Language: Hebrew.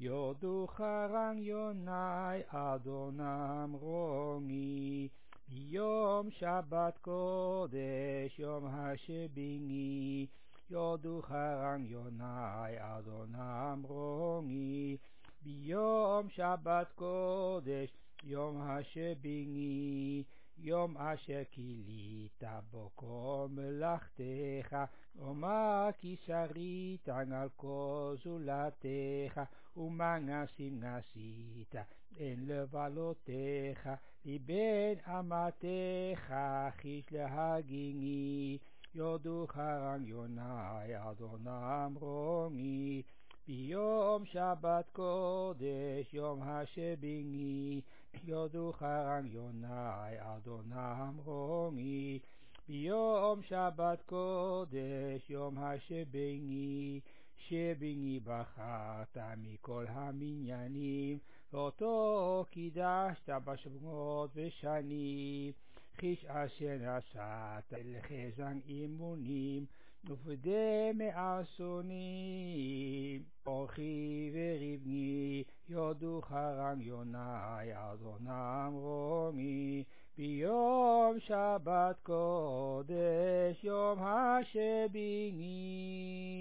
יודו חרן יוני אדונם רומי. ביום שבת קודש יום השביעי יודו חרן יוני אדונם רומי. ביום שבת קודש יום השביעי יום אשר כילית בו כל מלאכתך, ומה כי שרית על כל זולתך, ומה נשים נשית אין לבלותיך, לבין אמתך חיש להגיני. יודו חרן יוני אדונם רומי. ביום שבת קודש יום השביעי יודו חרן יוני אדונם רומי. ביום שבת קודש יום השביעי שביעי בחרת מכל המניינים, ואותו קידשת בשבועות ושנים. חיש אשר נשאת לחזן אימונים, ופדה מעשונים. אורחי ורבני יודו חרן יוני אדונם רומי. ביום שבת קודש יום השביעי